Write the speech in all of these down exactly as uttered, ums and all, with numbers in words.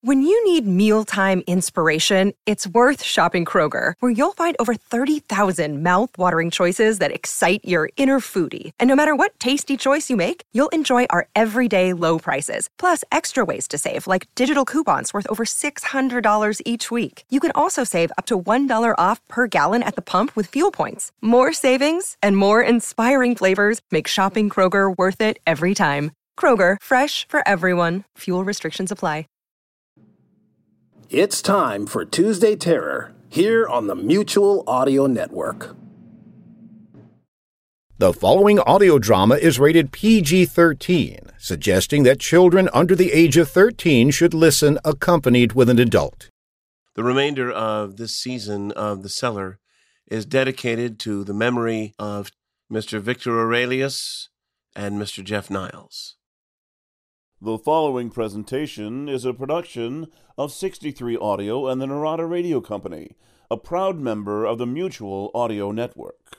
When you need mealtime inspiration, it's worth shopping Kroger, where you'll find over thirty thousand mouth-watering choices that excite your inner foodie. And no matter what tasty choice you make, you'll enjoy our everyday low prices, plus extra ways to save, like digital coupons worth over six hundred dollars each week. You can also save up to one dollar off per gallon at the pump with fuel points. More savings and more inspiring flavors make shopping Kroger worth it every time. Kroger, fresh for everyone. Fuel restrictions apply. It's time for Tuesday Terror, here on the Mutual Audio Network. The following audio drama is rated P G thirteen, suggesting that children under the age of thirteen should listen accompanied with an adult. The remainder of this season of The Cellar is dedicated to the memory of Mister Victor Aurelius and Mister Jeff Niles. The following presentation is a production of sixty-three Audio and the Narada Radio Company, a proud member of the Mutual Audio Network.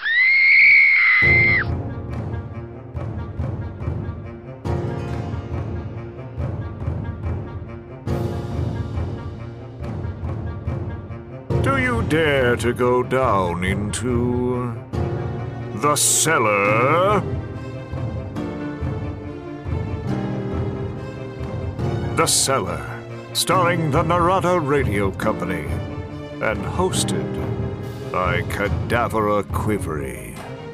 Do you dare to go down into the cellar? The Cellar, starring the Narada Radio Company, and hosted by Cadavera Quivery.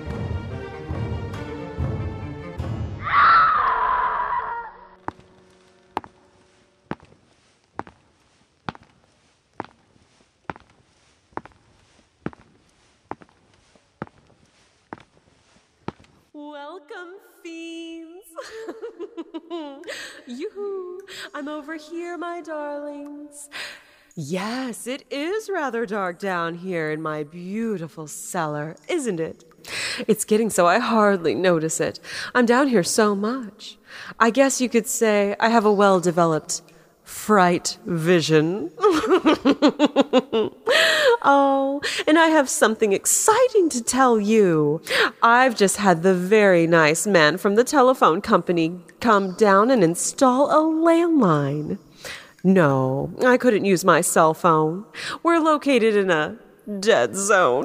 Welcome, fiends. Yoo-hoo, I'm over here, my darlings. Yes, it is rather dark down here in my beautiful cellar, isn't it? It's getting so I hardly notice it. I'm down here so much. I guess you could say I have a well-developed fright vision. Oh, and I have something exciting to tell you. I've just had the very nice man from the telephone company come down and install a landline. No, I couldn't use my cell phone. We're located in a dead zone.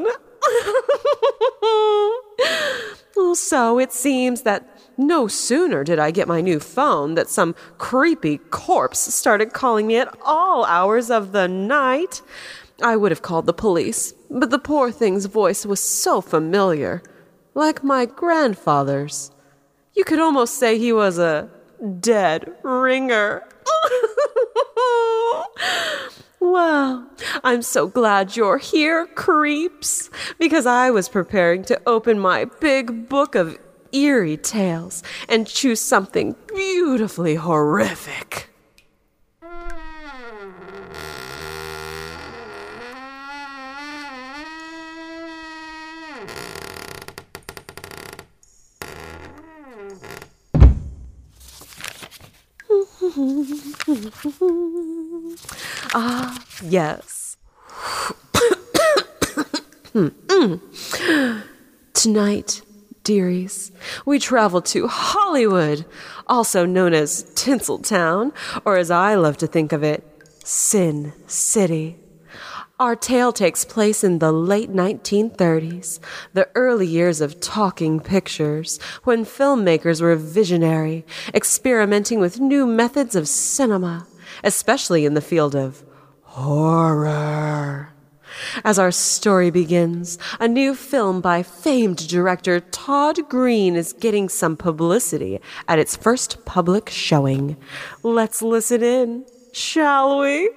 So it seems that no sooner did I get my new phone that some creepy corpse started calling me at all hours of the night. I would have called the police, but the poor thing's voice was so familiar, like my grandfather's. You could almost say he was a dead ringer. Well, I'm so glad you're here, creeps, because I was preparing to open my big book of eerie tales and choose something beautifully horrific. Ah, yes. Tonight, dearies, we travel to Hollywood, also known as Tinseltown, or as I love to think of it, Sin City. Our tale takes place in the late nineteen thirties, the early years of talking pictures, when filmmakers were visionary, experimenting with new methods of cinema, especially in the field of horror. As our story begins, a new film by famed director Todd Green is getting some publicity at its first public showing. Let's listen in, shall we?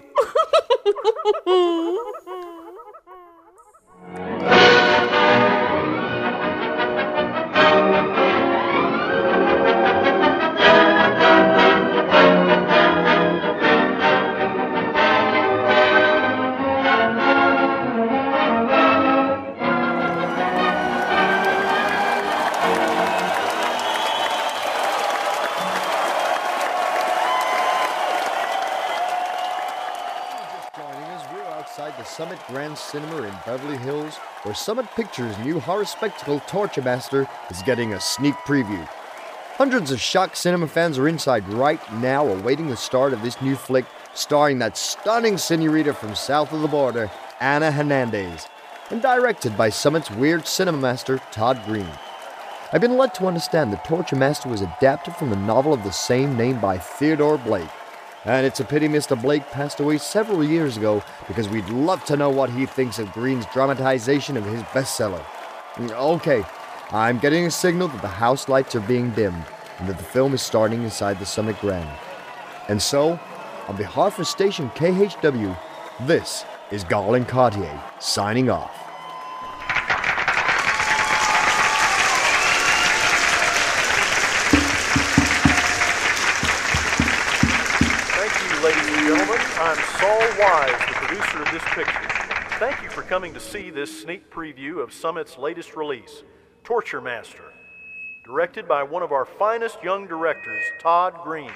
The Summit Grand Cinema in Beverly Hills, where Summit Pictures' new horror spectacle Torture Master is getting a sneak preview. Hundreds of shock cinema fans are inside right now awaiting the start of this new flick starring that stunning senorita from south of the border, Ana Hernandez, and directed by Summit's weird cinema master, Todd Green. I've been led to understand that Torture Master was adapted from the novel of the same name by Theodore Blake. And it's a pity Mister Blake passed away several years ago because we'd love to know what he thinks of Green's dramatization of his bestseller. Okay, I'm getting a signal that the house lights are being dimmed and that the film is starting inside the Summit Grand. And so, on behalf of station K H W, this is Garland Cartier signing off. Ladies and gentlemen, I'm Saul Wise, the producer of this picture. Thank you for coming to see this sneak preview of Summit's latest release, Torture Master, directed by one of our finest young directors, Todd Green.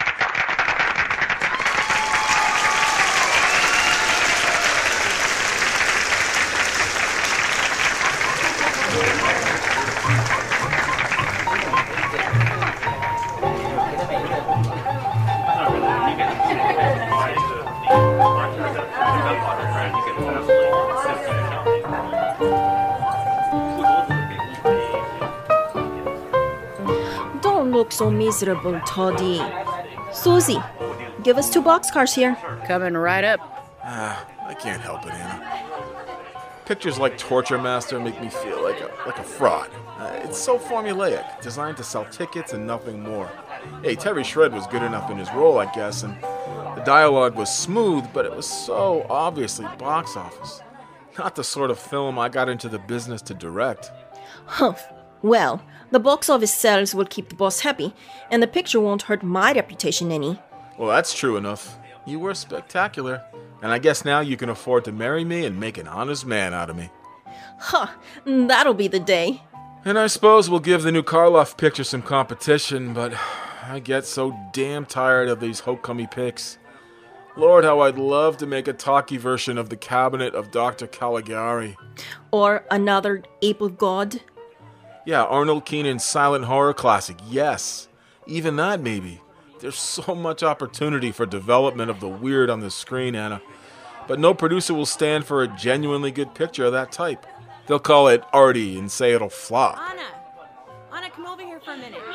Don't look so miserable, Toddy. Susie, give us two boxcars here. Coming right up. Ah, I can't help it, Anna. Pictures like Torture Master make me feel like a like a fraud. Uh, it's so formulaic, designed to sell tickets and nothing more. Hey, Terry Shred was good enough in his role, I guess, and the dialogue was smooth, but it was so obviously box office. Not the sort of film I got into the business to direct. Humph. Well, the box office sales will keep the boss happy, and the picture won't hurt my reputation any. Well, that's true enough. You were spectacular, and I guess now you can afford to marry me and make an honest man out of me. Huh, that'll be the day. And I suppose we'll give the new Karloff picture some competition, but I get so damn tired of these homecoming pics. Lord, how I'd love to make a talkie version of The Cabinet of Doctor Caligari. Or another Ape of God. Yeah, Arnold Keenan's silent horror classic, yes. Even that, maybe. There's so much opportunity for development of the weird on the screen, Anna. But no producer will stand for a genuinely good picture of that type. They'll call it arty and say it'll flop. Anna! Anna, come over here for a minute.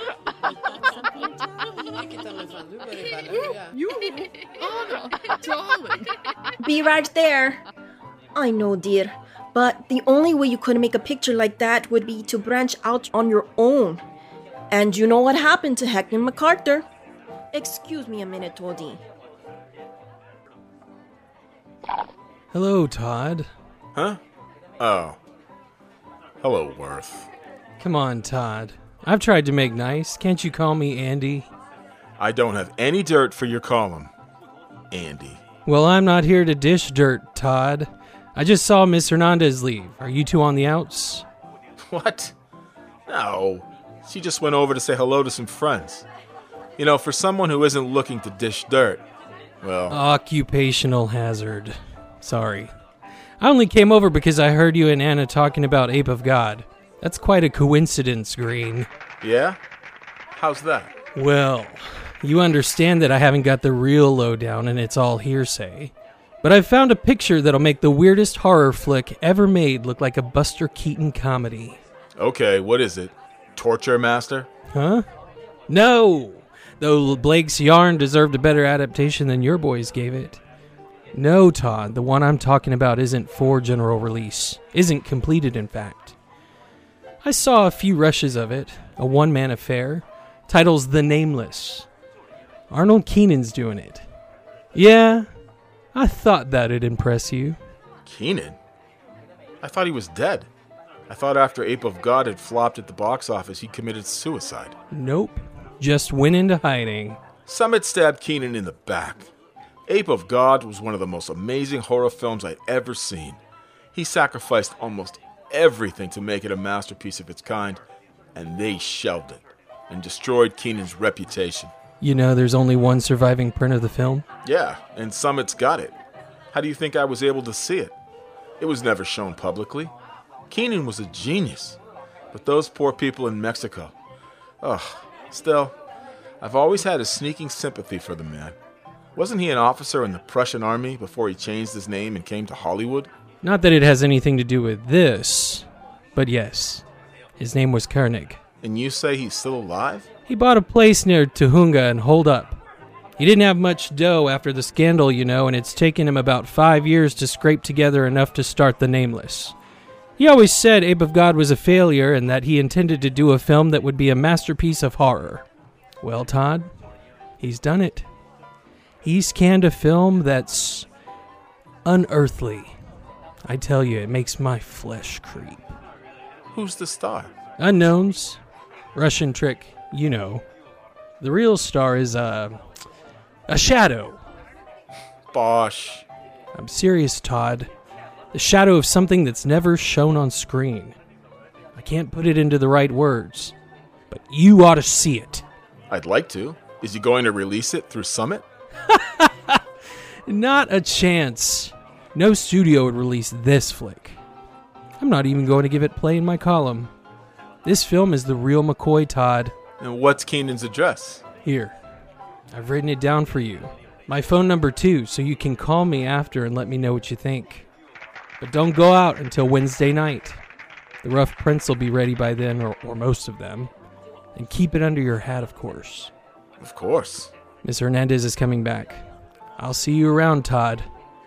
You, Anna, darling. Be right there. I know, dear. But the only way you could make a picture like that would be to branch out on your own. And you know what happened to Heckman MacArthur. Excuse me a minute, Toddy. Hello, Todd. Huh? Oh. Hello, Worth. Come on, Todd. I've tried to make nice. Can't you call me Andy? I don't have any dirt for your column, Andy. Well, I'm not here to dish dirt, Todd. I just saw Miss Hernandez leave. Are you two on the outs? What? No. She just went over to say hello to some friends. You know, for someone who isn't looking to dish dirt, well... Occupational hazard. Sorry. I only came over because I heard you and Anna talking about Ape of God. That's quite a coincidence, Green. Yeah? How's that? Well, you understand that I haven't got the real lowdown and it's all hearsay. But I've found a picture that'll make the weirdest horror flick ever made look like a Buster Keaton comedy. Okay, what is it? Torture Master? Huh? No! Though Blake's yarn deserved a better adaptation than your boys gave it. No, Todd, the one I'm talking about isn't for general release. Isn't completed, in fact. I saw a few rushes of it, a one-man affair. Title's The Nameless. Arnold Keenan's doing it. Yeah, I thought that'd impress you. Keenan? I thought he was dead. I thought after Ape of God had flopped at the box office, he committed suicide. Nope. Just went into hiding. Summit stabbed Keenan in the back. Ape of God was one of the most amazing horror films I'd ever seen. He sacrificed almost everything to make it a masterpiece of its kind, and they shelved it and destroyed Keenan's reputation. You know there's only one surviving print of the film? Yeah, and Summit's got it. How do you think I was able to see it? It was never shown publicly. Keenan was a genius. But those poor people in Mexico... Ugh, still, I've always had a sneaking sympathy for the man. Wasn't he an officer in the Prussian army before he changed his name and came to Hollywood? Not that it has anything to do with this, but yes, his name was Koenig. And you say he's still alive? He bought a place near Tuhunga and holed up. He didn't have much dough after the scandal, you know, and it's taken him about five years to scrape together enough to start The Nameless. He always said Ape of God was a failure and that he intended to do a film that would be a masterpiece of horror. Well, Todd, he's done it. He's canned a film that's unearthly. I tell you, it makes my flesh creep. Who's the star? Unknowns. Russian trick, you know. The real star is, uh, a shadow. Bosh. I'm serious, Todd. The shadow of something that's never shown on screen. I can't put it into the right words, but you ought to see it. I'd like to. Is he going to release it through Summit? Not a chance. No studio would release this flick. I'm not even going to give it play in my column. This film is the real McCoy, Todd. And what's Keenan's address? Here. I've written it down for you. My phone number, too, so you can call me after and let me know what you think. But don't go out until Wednesday night. The rough prints will be ready by then, or, or most of them. And keep it under your hat, of course. Of course. Miss Hernandez is coming back. I'll see you around, Todd.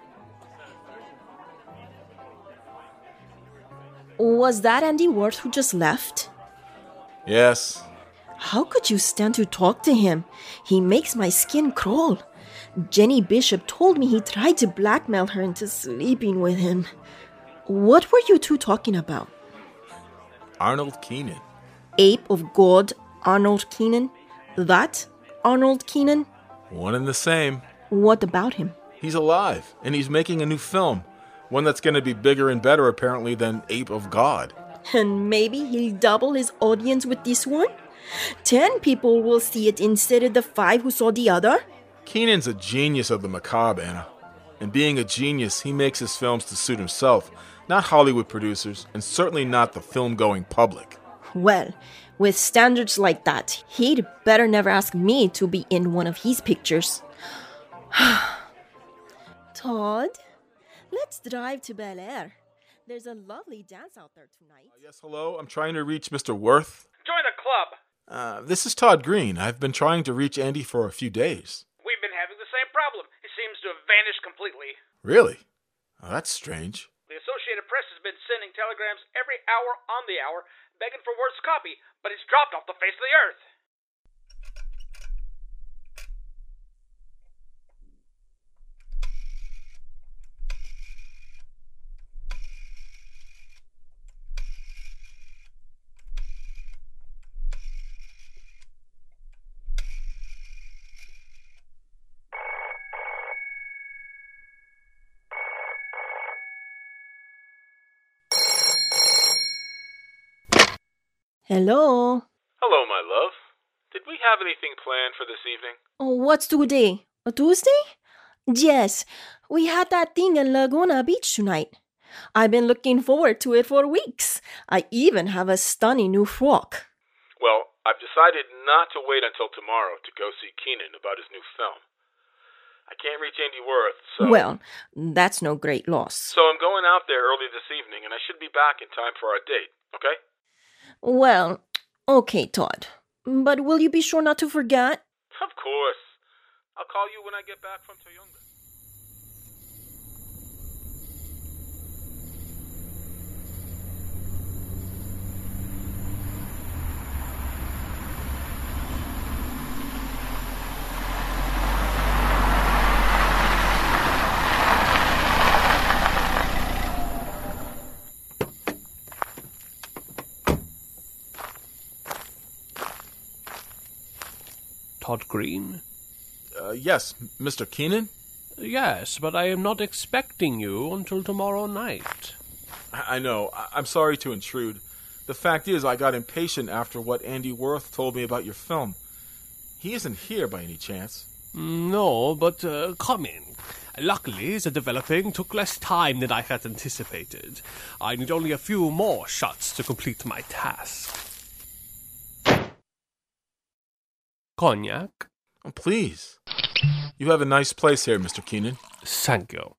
Was that Andy Worth who just left? Yes. How could you stand to talk to him? He makes my skin crawl. Jenny Bishop told me he tried to blackmail her into sleeping with him. What were you two talking about? Arnold Keenan. Ape of God, Arnold Keenan? That Arnold Keenan? One and the same. What about him? He's alive, and he's making a new film. One that's going to be bigger and better, apparently, than Ape of God. And maybe he'll double his audience with this one? Ten people will see it instead of the five who saw the other? Keenan's a genius of the macabre, Anna. And being a genius, he makes his films to suit himself, not Hollywood producers, and certainly not the film-going public. Well, with standards like that, he'd better never ask me to be in one of his pictures. Todd, let's drive to Bel Air. There's a lovely dance out there tonight. Uh, yes, hello? I'm trying to reach Mister Worth. Join the club. Uh, this is Todd Green. I've been trying to reach Andy for a few days. We've been having the same problem. He seems to have vanished completely. Really? Oh, that's strange. The Associated Press has been sending telegrams every hour on the hour, begging for Worth's copy, but it's dropped off the face of the earth. Hello? Hello, my love. Did we have anything planned for this evening? Oh, what's today? A Tuesday? Yes, we had that thing in Laguna Beach tonight. I've been looking forward to it for weeks. I even have a stunning new frock. Well, I've decided not to wait until tomorrow to go see Keenan about his new film. I can't reach Andy Worth, so... Well, that's no great loss. So I'm going out there early this evening, and I should be back in time for our date, okay? Well, okay, Todd. But will you be sure not to forget? Of course. I'll call you when I get back from Toyonga. Todd Green? Uh, yes, Mister Keenan? Yes, but I am not expecting you until tomorrow night. I, I know. I- I'm sorry to intrude. The fact is, I got impatient after what Andy Worth told me about your film. He isn't here by any chance. No, but uh, come in. Luckily, the developing took less time than I had anticipated. I need only a few more shots to complete my task. Cognac? Oh, please. You have a nice place here, Mister Keenan. Thank you.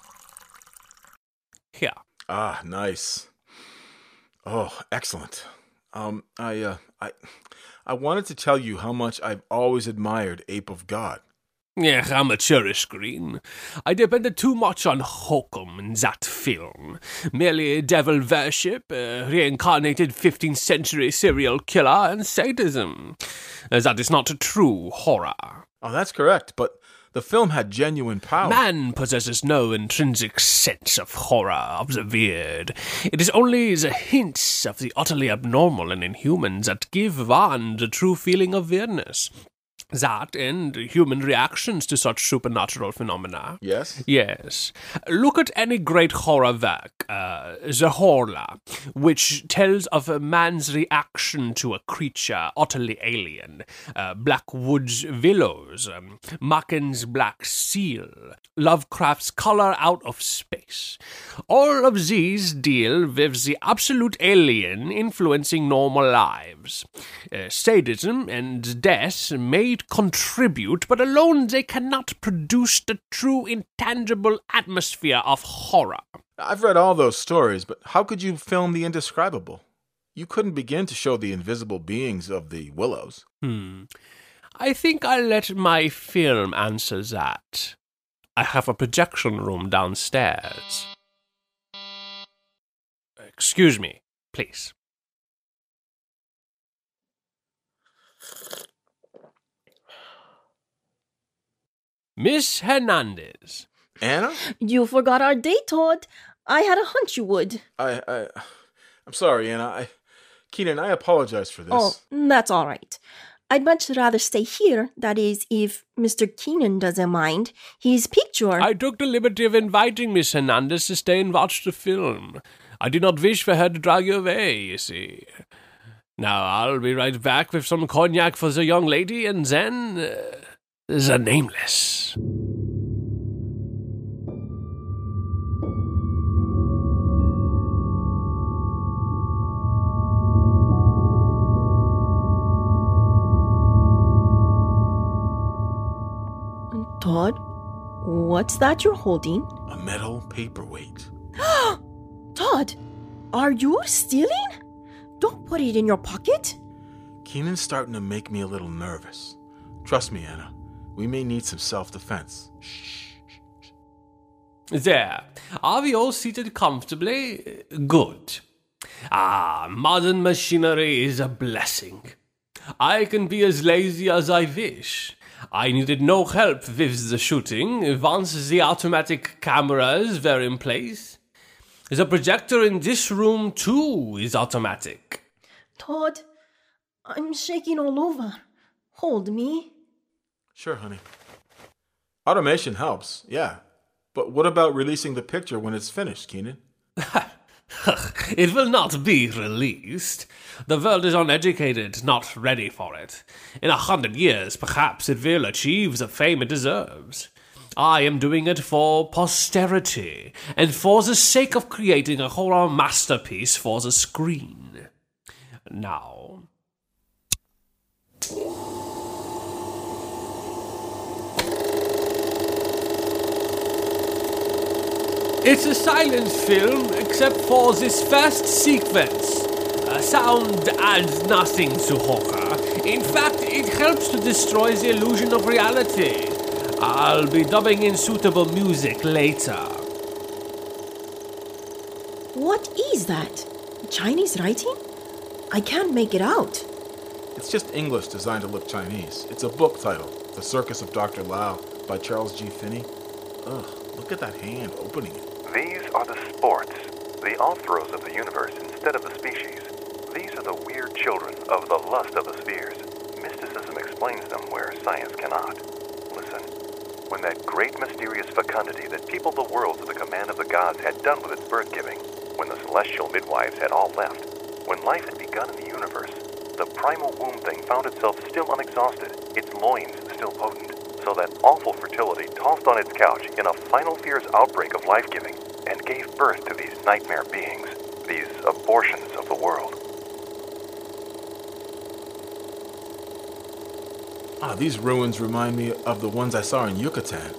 Here. Ah, nice. Oh, excellent. Um, I, uh, I, I wanted to tell you how much I've always admired Ape of God. Yeah, amateurish, Green. I depended too much on hokum in that film. Merely devil worship, uh, reincarnated fifteenth century serial killer, and sadism. Uh, that is not true horror. Oh, that's correct, but the film had genuine power. Man possesses no intrinsic sense of horror, of the weird. It is only the hints of the utterly abnormal and inhuman that give one the true feeling of weirdness. That and human reactions to such supernatural phenomena. Yes? Yes. Look at any great horror work, uh, The Horla, which tells of a man's reaction to a creature utterly alien. Uh, Blackwood's Willows, um, Macken's Black Seal, Lovecraft's Color Out of Space. All of these deal with the absolute alien influencing normal lives. Uh, sadism and death may contribute, but alone they cannot produce the true intangible atmosphere of horror. I've read all those stories, but how could you film the indescribable? You couldn't begin to show the invisible beings of the Willows. Hmm. I think I'll let my film answer that. I have a projection room downstairs. Excuse me, please. Miss Hernandez. Anna? You forgot our date, Todd. I had a hunch you would. I, I, I'm sorry, Anna. I, Keenan, I apologize for this. Oh, that's all right. I'd much rather stay here, that is, if Mister Keenan doesn't mind. His picture... I took the liberty of inviting Miss Hernandez to stay and watch the film. I did not wish for her to drag you away, you see. Now, I'll be right back with some cognac for the young lady, and then... Uh, the Nameless. Todd, what's that you're holding? A metal paperweight. Todd, are you stealing? Don't put it in your pocket. Keenan's starting to make me a little nervous. Trust me, Anna. We may need some self-defense. Shh. There. Are we all seated comfortably? Good. Ah, modern machinery is a blessing. I can be as lazy as I wish. I needed no help with the shooting once the automatic cameras were in place. The projector in this room, too, is automatic. Todd, I'm shaking all over. Hold me. Sure, honey. Automation helps, yeah. But what about releasing the picture when it's finished, Keenan? It will not be released. The world is uneducated, not ready for it. In a hundred years, perhaps it will achieve the fame it deserves. I am doing it for posterity, and for the sake of creating a horror masterpiece for the screen. Now... It's a silent film, except for this first sequence. Uh, sound adds nothing to horror. In fact, it helps to destroy the illusion of reality. I'll be dubbing in suitable music later. What is that? Chinese writing? I can't make it out. It's just English designed to look Chinese. It's a book title, The Circus of Doctor Lau, by Charles G. Finney. Ugh, look at that hand opening it. These are the sports, the off-throws of the universe instead of the species. These are the weird children of the lust of the spheres. Mysticism explains them where science cannot. Listen, when that great mysterious fecundity that peopled the worlds at the command of the gods had done with its birth-giving, when the celestial midwives had all left, when life had begun in the universe, the primal womb thing found itself still unexhausted, its loins still potent. So that awful fertility tossed on its couch in a final fierce outbreak of life-giving and gave birth to these nightmare beings, these abortions of the world. Ah, these ruins remind me of the ones I saw in Yucatan.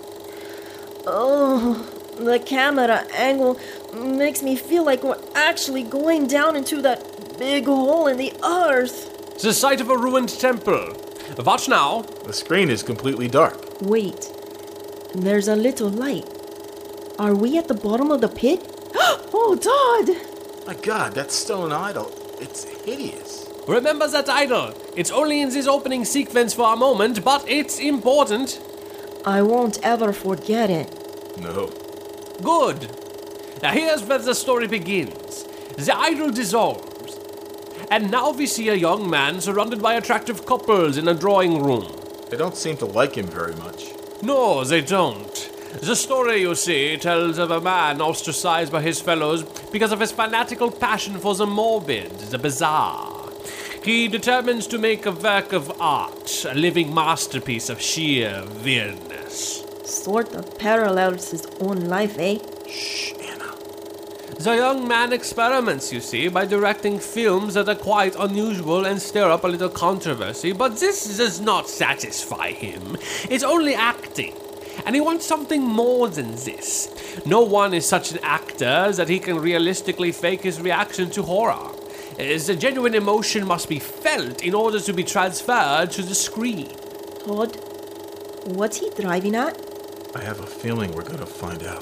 Oh, the camera angle makes me feel like we're actually going down into that big hole in the earth. It's the site of a ruined temple. Watch now. The screen is completely dark. Wait, there's a little light. Are we at the bottom of the pit? Oh, Todd! My God, that stone idol, it's hideous. Remember that idol. It's only in this opening sequence for a moment, but it's important. I won't ever forget it. No. Good. Now here's where the story begins. The idol dissolves. And now we see a young man surrounded by attractive couples in a drawing room. They don't seem to like him very much. No, they don't. The story, you see, tells of a man ostracized by his fellows because of his fanatical passion for the morbid, the bizarre. He determines to make a work of art, a living masterpiece of sheer weirdness. Sort of parallels his own life, eh? Shh, Anna. The young man experiments, you see, by directing films that are quite unusual and stir up a little controversy, but this does not satisfy him. It's only acting. And he wants something more than this. No one is such an actor that he can realistically fake his reaction to horror. The genuine emotion must be felt in order to be transferred to the screen. Todd, what's he driving at? I have a feeling we're going to find out.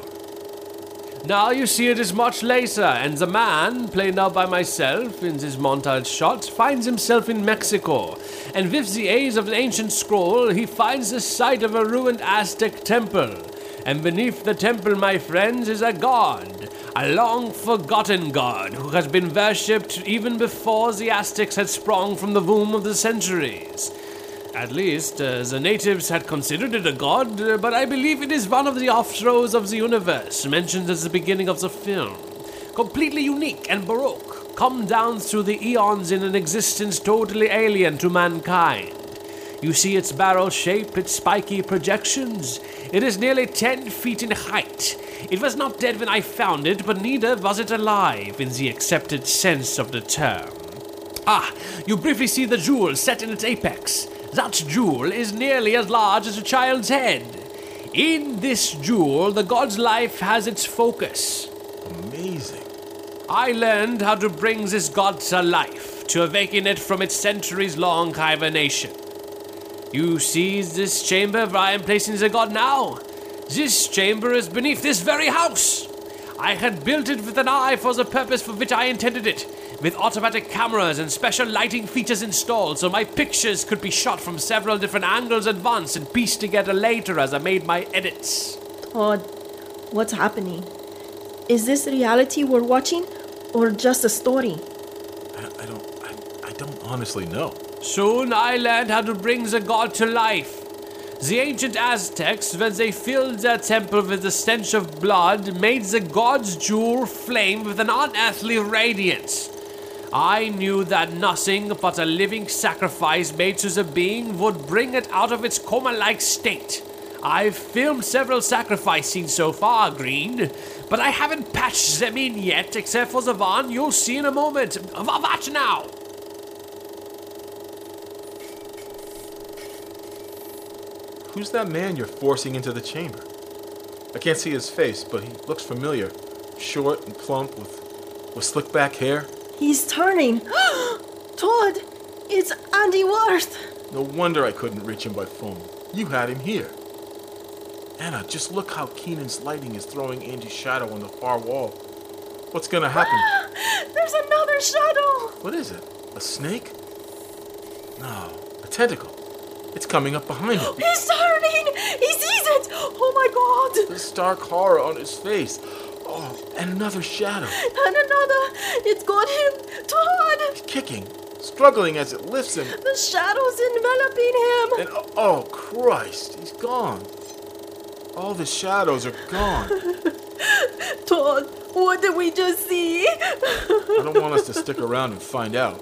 Now you see it is much later, and the man, played now by myself in this montage shot, finds himself in Mexico. And with the aid of the ancient scroll, he finds the site of a ruined Aztec temple. And beneath the temple, my friends, is a god, a long-forgotten god who has been worshipped even before the Aztecs had sprung from the womb of the centuries. At least, uh, the natives had considered it a god, uh, but I believe it is one of the offthrows of the universe mentioned at the beginning of the film. Completely unique and baroque, come down through the eons in an existence totally alien to mankind. You see its barrel shape, its spiky projections. It is nearly ten feet in height. It was not dead when I found it, but neither was it alive in the accepted sense of the term. Ah, you briefly see the jewel set in its apex. That jewel is nearly as large as a child's head. In this jewel, the god's life has its focus. Amazing. I learned how to bring this god to life, to awaken it from its centuries-long hibernation. You see this chamber where I am placing the god now? This chamber is beneath this very house. I had built it with an eye for the purpose for which I intended it, with automatic cameras and special lighting features installed so my pictures could be shot from several different angles at once and pieced together later as I made my edits. Todd, what's happening? Is this reality we're watching, or just a story? I, I don't... I, I don't honestly know. Soon I learned how to bring the god to life. The ancient Aztecs, when they filled their temple with the stench of blood, made the god's jewel flame with an unearthly radiance. I knew that nothing but a living sacrifice made to the being would bring it out of its coma-like state. I've filmed several sacrifice scenes so far, Green, but I haven't patched them in yet, except for the one you'll see in a moment. Watch now! Who's that man you're forcing into the chamber? I can't see his face, but he looks familiar. Short and plump with, with slick back hair. He's turning. Todd, it's Andy Worth. No wonder I couldn't reach him by phone. You had him here. Anna, just look how Keenan's lighting is throwing Andy's shadow on the far wall. What's gonna happen? There's another shadow. What is it? A snake? No, a tentacle. It's coming up behind him. He's turning! He sees it! Oh my god! The stark horror on his face. Oh, and another shadow. And another! It's got him! Todd! He's kicking, struggling as it lifts him. The shadow's enveloping him! And oh, oh Christ, he's gone. All the shadows are gone. Todd, what did we just see? I don't want us to stick around and find out.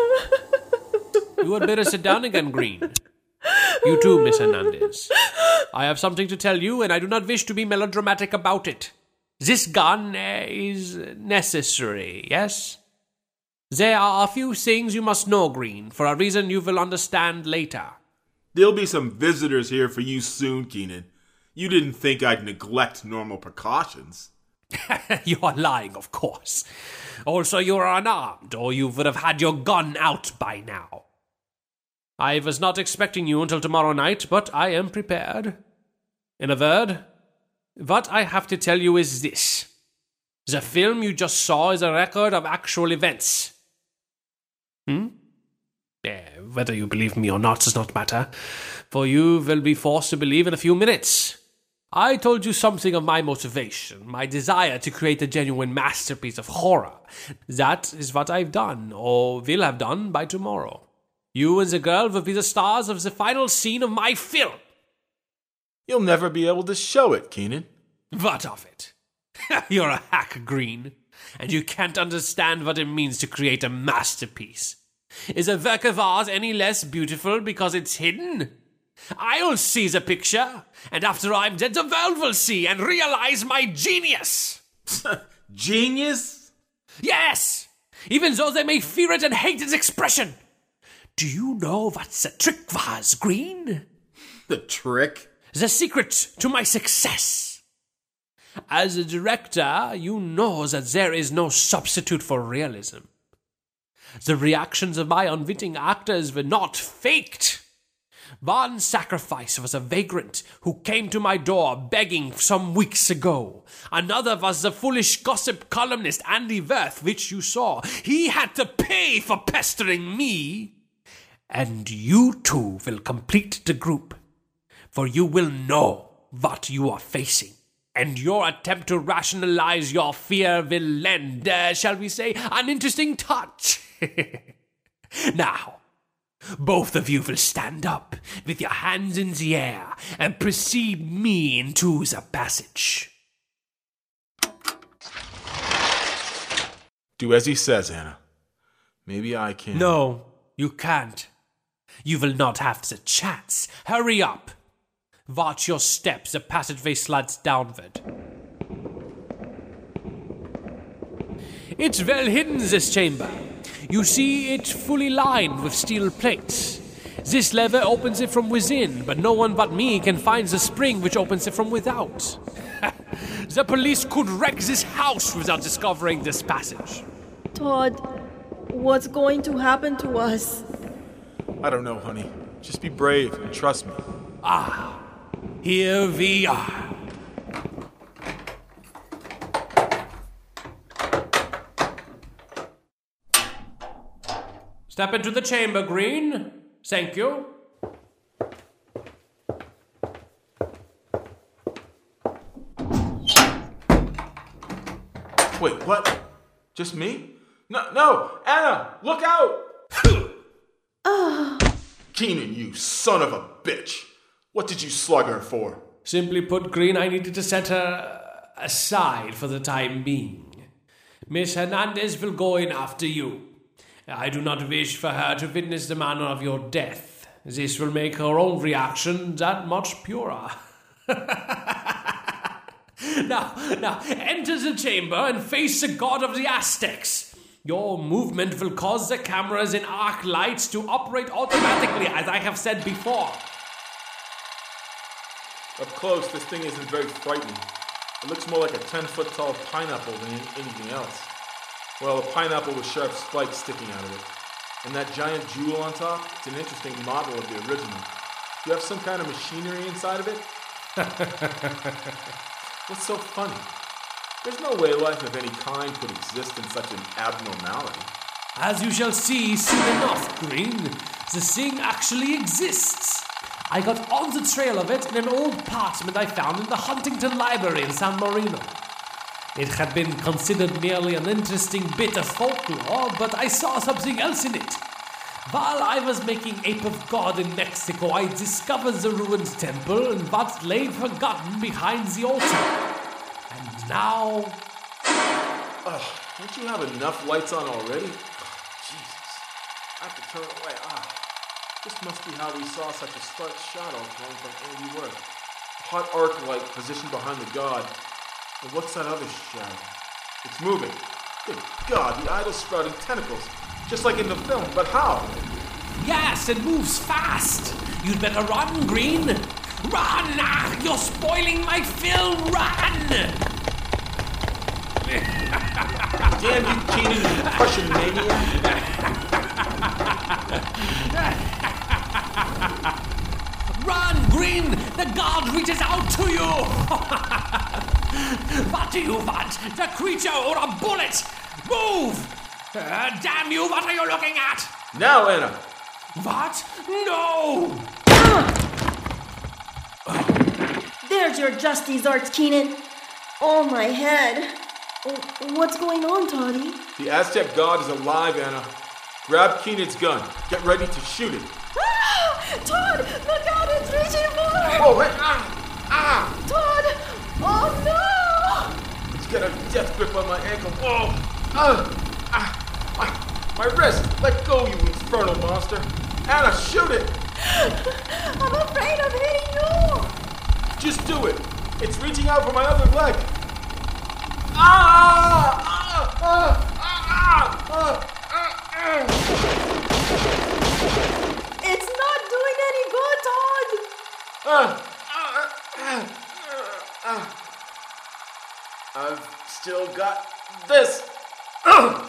You had better sit down again, Green. You too, Miss Hernandez. I have something to tell you, and I do not wish to be melodramatic about it. This gun uh, is necessary, yes? There are a few things you must know, Green, for a reason you will understand later. There'll be some visitors here for you soon, Keenan. You didn't think I'd neglect normal precautions. You are lying, of course. Also, you are unarmed, or you would have had your gun out by now. I was not expecting you until tomorrow night, but I am prepared. In a word, what I have to tell you is this. The film you just saw is a record of actual events. Hmm? Eh, whether you believe me or not does not matter, for you will be forced to believe in a few minutes. I told you something of my motivation, my desire to create a genuine masterpiece of horror. That is what I've done, or will have done by tomorrow. You and the girl will be the stars of the final scene of my film. You'll never be able to show it, Keenan. What of it? You're a hack, Green, and you can't understand what it means to create a masterpiece. Is a work of art any less beautiful because it's hidden? I'll see the picture, and after I'm dead, the world will see and realize my genius. Genius? Yes! Even though they may fear it and hate its expression. Do you know what the trick was, Green? The trick? The secret to my success. As a director, you know that there is no substitute for realism. The reactions of my unwitting actors were not faked. One sacrifice was a vagrant who came to my door begging some weeks ago. Another was the foolish gossip columnist Andy Worth, which you saw. He had to pay for pestering me. And you two will complete the group, for you will know what you are facing. And your attempt to rationalize your fear will lend, uh, shall we say, an interesting touch. Now, both of you will stand up with your hands in the air and precede me into the passage. Do as he says, Anna. Maybe I can. No, you can't. You will not have the chance. Hurry up. Watch your steps. The passageway slides downward. It's well hidden, this chamber. You see it fully lined with steel plates. This lever opens it from within, but no one but me can find the spring which opens it from without. The police could wreck this house without discovering this passage. Todd, what's going to happen to us? I don't know, honey. Just be brave and trust me. Ah, here we are. Step into the chamber, Green. Thank you. Wait, what? Just me? No, no! Anna, look out! Ah. Keenan, you son of a bitch! What did you slug her for? Simply put, Green, I needed to set her aside for the time being. Miss Hernandez will go in after you. I do not wish for her to witness the manner of your death. This will make her own reaction that much purer. Now, now, enter the chamber and face the god of the Aztecs. Your movement will cause the cameras and arc lights to operate automatically, as I have said before. Up close, this thing isn't very frightening. It looks more like a ten-foot tall pineapple than anything else. Well, a pineapple with sharp spikes sticking out of it. And that giant jewel on top, it's an interesting model of the original. Do you have some kind of machinery inside of it? What's so funny? There's no way life of any kind could exist in such an abnormality. As you shall see soon enough, Green, the thing actually exists. I got on the trail of it in an old parchment I found in the Huntington Library in San Marino. It had been considered merely an interesting bit of folklore, but I saw something else in it. While I was making Ape of God in Mexico, I discovered the ruined temple and what lay forgotten behind the altar. And now... Ugh, don't you have enough lights on already? Jesus, I have to turn away. Ah, this must be how we saw such a stark shadow coming from Andy Worth. hot arc-like positioned behind the god. And what's that other shadow? It's moving. Good God, the idol's sprouting tentacles, just like in the film, but how? Yes, it moves fast. You'd better run, Green. Run! Ah, you're spoiling my film. Run! Damn you, Keenan, you Prussian maniac. Run, Green! The god reaches out to you! What do you want? The creature or a bullet? Move! Uh, damn you, what are you looking at? Now, Anna! What? No! There's your just desserts, Keenan. Oh, my head. What's going on, Toddy? The Aztec god is alive, Anna. Grab Keenan's gun. Get ready to shoot it. Ah! Todd! Look out! It's reaching for her! Oh, wait! Ah! Ah! Todd! Oh, no! It's got a death grip on my ankle. Oh! Ah! Ah! My, my wrist! Let go, you infernal monster! Anna, shoot it! I'm afraid of hitting you! Just do it! It's reaching out for my other leg! Ah! Ah! Ah! Ah! Ah! Ah! It's not doing any good, Todd! Ah! Ah! Ah! Ah! I've still got this! Ah!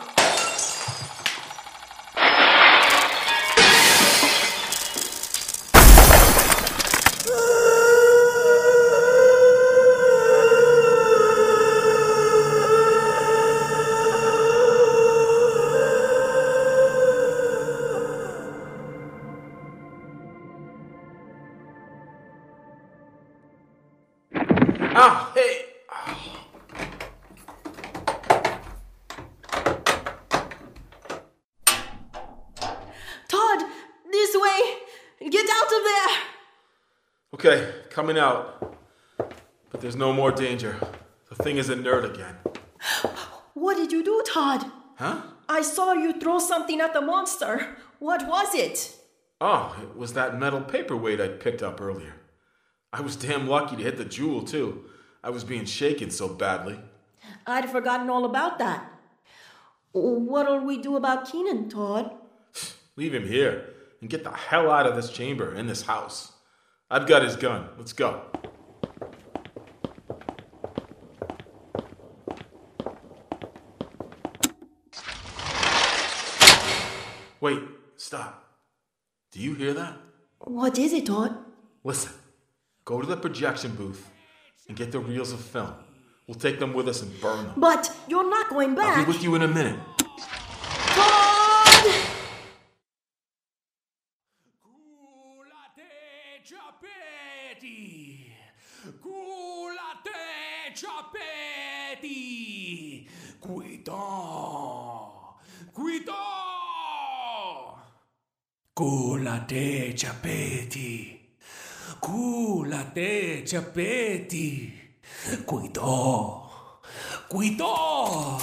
Ah, hey! Todd, this way! Get out of there! Okay, coming out. But there's no more danger. The thing is inert again. What did you do, Todd? Huh? I saw you throw something at the monster. What was it? Oh, it was that metal paperweight I'd picked up earlier. I was damn lucky to hit the jewel, too. I was being shaken so badly. I'd forgotten all about that. What'll we do about Keenan, Todd? Leave him here and get the hell out of this chamber and this house. I've got his gun. Let's go. Wait, stop. Do you hear that? What is it, Todd? Listen, go to the projection booth and get the reels of film. We'll take them with us and burn them. But you're not going back. I'll be with you in a minute. Todd! Culate Ciapetti. Culate Ciapetti. Cuidado. Cuidado.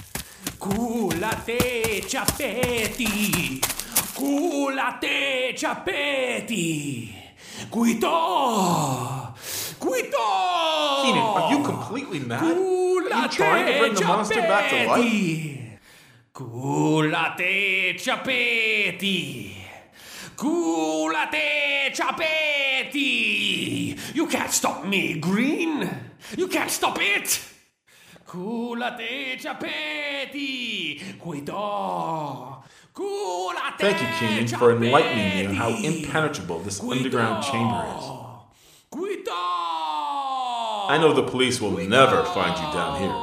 Culate Ciapetti. Culate Ciapetti. Cuidado. Cuidado. Keenan, are you completely mad? Are you trying to bring the monster back to life? Culate Ciapetti. Culate Ciapetti! You can't stop me, Green! You can't stop it! Culate Ciapetti! Cuidado! Culate Thank you, Keenan, for enlightening me on how impenetrable this underground chamber is. Cuidado! I know the police will never find you down here.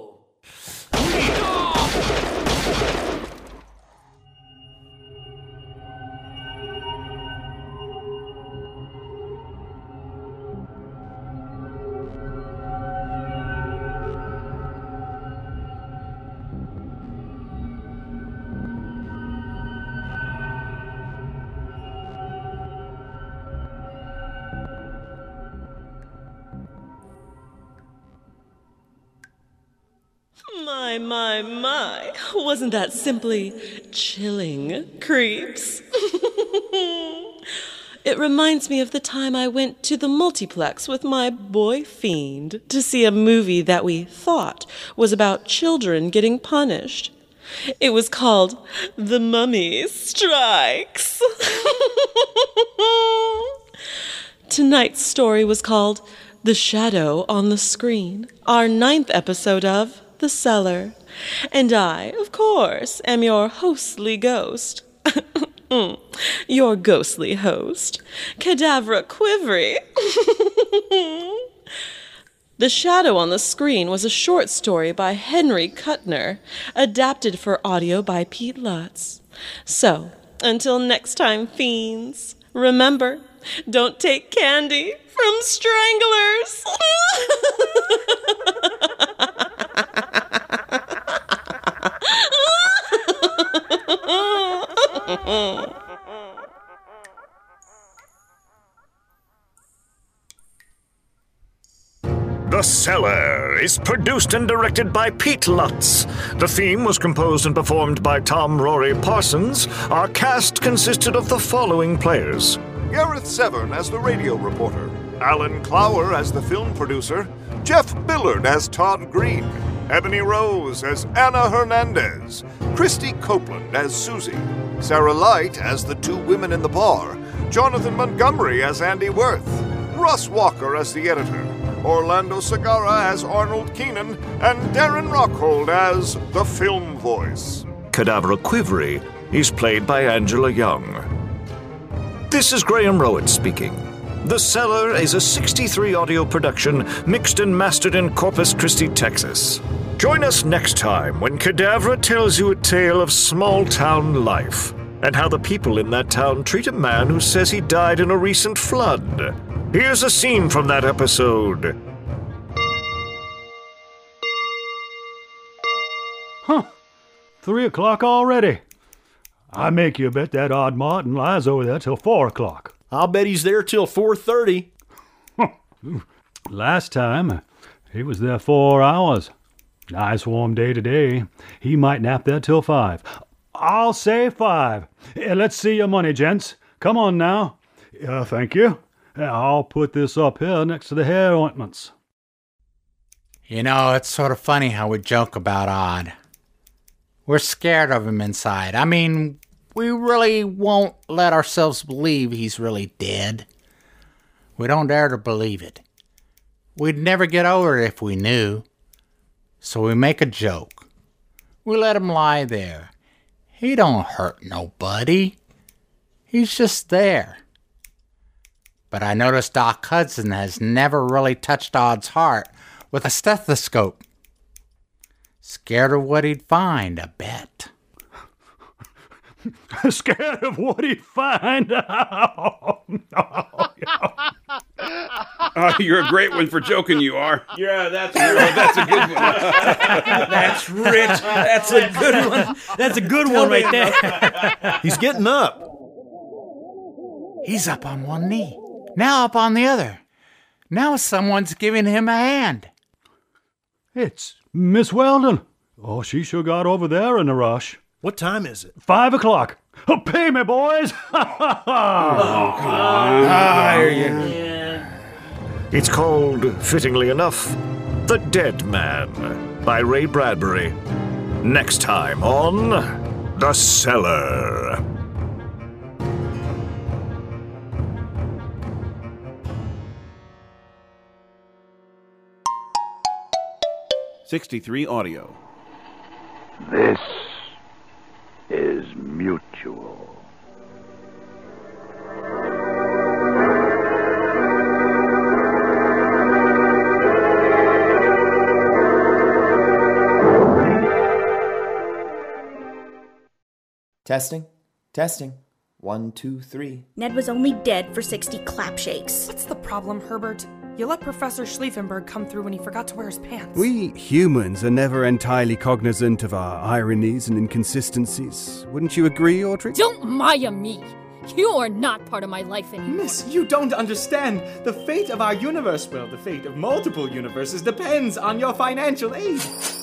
My, my, my. Wasn't that simply chilling, creeps? It reminds me of the time I went to the multiplex with my boy Fiend to see a movie that we thought was about children getting punished. It was called The Mummy Strikes. Tonight's story was called The Shadow on the Screen, our ninth episode of The Cellar. And I, of course, am your hostly ghost. Your ghostly host, Cadavra Quivery. The Shadow on the Screen was a short story by Henry Kuttner, adapted for audio by Pete Lutz. So, until next time, fiends, remember, don't take candy from stranglers. The Cellar is produced and directed by Pete Lutz. The theme was composed and performed by Tom Rory Parsons. Our cast consisted of the following players: Gareth Severn as the radio reporter, Alan Clower as the film producer, Jeff Billard as Todd Green, Ebony Rose as Anna Hernandez, Christy Copeland as Susie, Sarah Light as the two women in the bar, Jonathan Montgomery as Andy Worth, Russ Walker as the editor, Orlando Segarra as Arnold Keenan, and Darren Rockhold as the film voice. Cadavra Quivery is played by Angela Young. This is Graham Rowett speaking. The Cellar is a sixty-three audio production mixed and mastered in Corpus Christi, Texas. Join us next time when Cadavra tells you a tale of small-town life and how the people in that town treat a man who says he died in a recent flood. Here's a scene from that episode. Huh. Three o'clock already. I make you bet that odd Martin lies over there till four o'clock. I'll bet he's there till four thirty. Last time, he was there four hours. Nice warm day today. He might nap there till five. I'll say five. Uh, let's see your money, gents. Come on now. Uh, thank you. I'll put this up here next to the hair ointments. You know, it's sort of funny how we joke about Odd. We're scared of him inside. I mean, we really won't let ourselves believe he's really dead. We don't dare to believe it. We'd never get over it if we knew. So we make a joke. We let him lie there. He don't hurt nobody. He's just there. But I noticed Doc Hudson has never really touched Odd's heart with a stethoscope. Scared of what he'd find, I bet. Scared of what he'd find? Oh, no. Oh, you're a great one for joking, you are. Yeah, that's oh, that's a good one. That's rich. That's a good one. That's a good one right there. He's getting up. He's up on one knee. Now up on the other. Now someone's giving him a hand. It's Miss Weldon. Oh, she sure got over there in a rush. What time is it? Five o'clock. Oh, pay me, boys. Oh, come on. Ah, here you It's called, fittingly enough, The Dead Man by Ray Bradbury. Next time on The Cellar. sixty-three Audio. This is Mutual. Testing, testing. One, two, three. Ned was only dead for sixty clap shakes. What's the problem, Herbert? You let Professor Schlieffenberg come through when he forgot to wear his pants. We humans are never entirely cognizant of our ironies and inconsistencies. Wouldn't you agree, Audrey? Don't Maya me! You are not part of my life anymore. Miss, you don't understand. The fate of our universe, well, the fate of multiple universes, depends on your financial aid.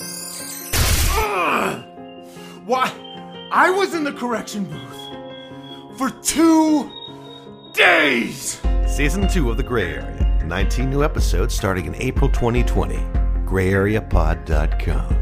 Ugh! Why, I was in the correction booth for two days! Season two of The Gray Area. nineteen new episodes starting in April twenty twenty. gray area pod dot com.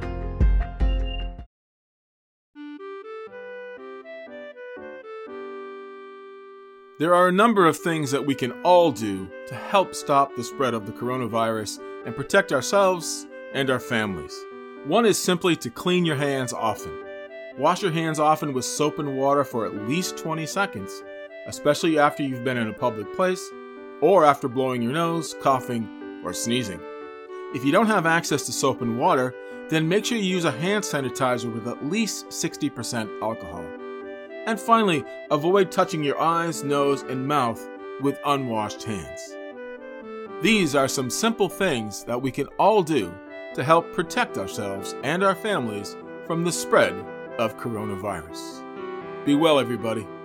There are a number of things that we can all do to help stop the spread of the coronavirus and protect ourselves and our families. One is simply to clean your hands often. Wash your hands often with soap and water for at least twenty seconds, especially after you've been in a public place or after blowing your nose, coughing, or sneezing. If you don't have access to soap and water, then make sure you use a hand sanitizer with at least sixty percent alcohol. And finally, avoid touching your eyes, nose, and mouth with unwashed hands. These are some simple things that we can all do to help protect ourselves and our families from the spread of coronavirus. Be well, everybody.